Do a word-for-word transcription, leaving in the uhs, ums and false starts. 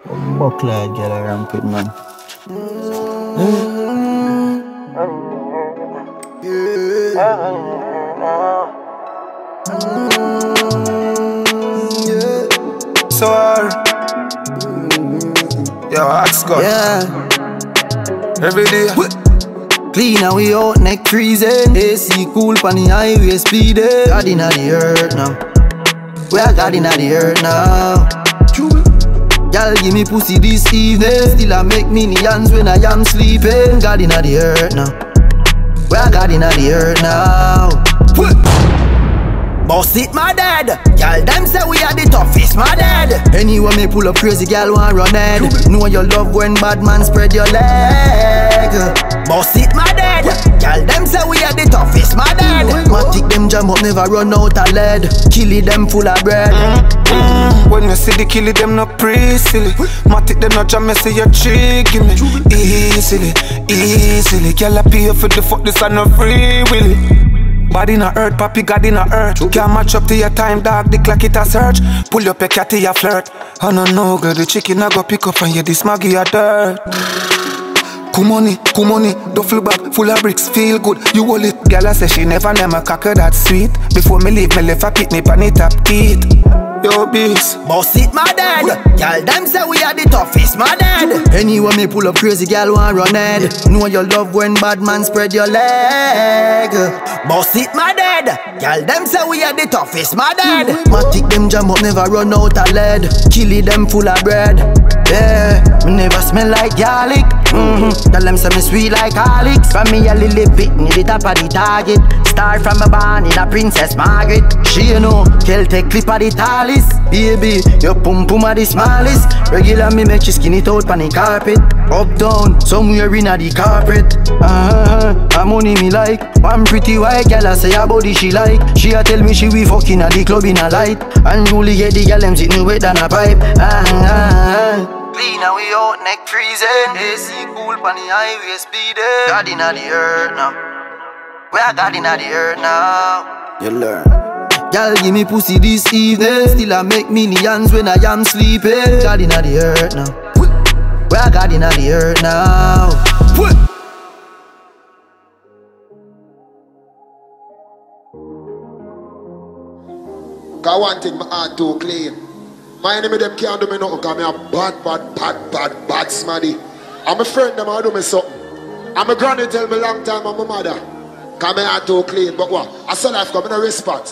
Buckler get a ramp with man. So hard. Yo, ask God. Yeah, Every day. clean and we out neck freezing. A C cool pon the highway speeding. God inna the earth now. We are God inna the earth now. Y'all give me pussy this evening. Still I make millions when I am sleeping. God inna the earth now. We are God inna the earth now. Boss it, my dad. Y'all them say we are the toughest, my dad. Anyway me pull up crazy, y'all want run head. Know your love when bad man spread your leg. Boss it, my dad. Y'all them say we are the toughest, my dad. Matic them jam up, never run out of lead. Kill it, them full of bread. Mm-hmm. When you see the kill it, them not pre-silly. Matic them not jam, me say you tricking me. Easily, easily. Girl I pay for the fuck, this are no free willy. Body in a earth, papi God in a earth. Can't match up to your time, dog, the clock it a search. Pull up a cat to your flirt. I don't know, girl, the chicken I go pick up and you this maggie a dirt. Kumoni, kumoni, duffel bag full of bricks, feel good, you hold it. Girl I say she never name a cocker that sweet. Before me leave, me left a pit me pan it top teeth. Yo, beast. Boss it, my dad. Y'all them say we are the toughest, my dad. Anyway me pull up crazy, girl want run head. Know your love when bad man spread your leg. Boss it, my dad. Y'all them say we are the toughest, my dad. Matic them jam up, never run out of lead. Kill it, them full of bread. Yeah, me never smell like garlic. Mm-hmm. Tell them say me sweet like Alex. From me a lily bit, near the top of the target. Start from a barn in a Princess Margaret. She you know, Celtic clip of the tallest. Baby, your pum pum are the smallest. Regular me make you skin it out on the carpet. Up down, somewhere in a the carpet. Uh-huh, a money me like. One pretty white girl I say her body she like. She a tell me she we fucking at the club in a light. And really get the girl them sitting wet than a pipe. Uh-huh. Clean and we out neck freezing. A C cool pon the highway speeding. God inna the earth now. We are God inna the earth now. You learn. Y'all give me pussy this evening. Still I make millions when I am sleeping. God inna the earth now. We are God inna the earth now. Cause one thing my heart too clean. My enemy them can't do me nothing cause me a bad, bad, bad, bad, bad smaddy. I'm a friend them I do me something. And my granny tell me long time I'm my mother. Cause me heart too clean. But what? I saw life come in a respect.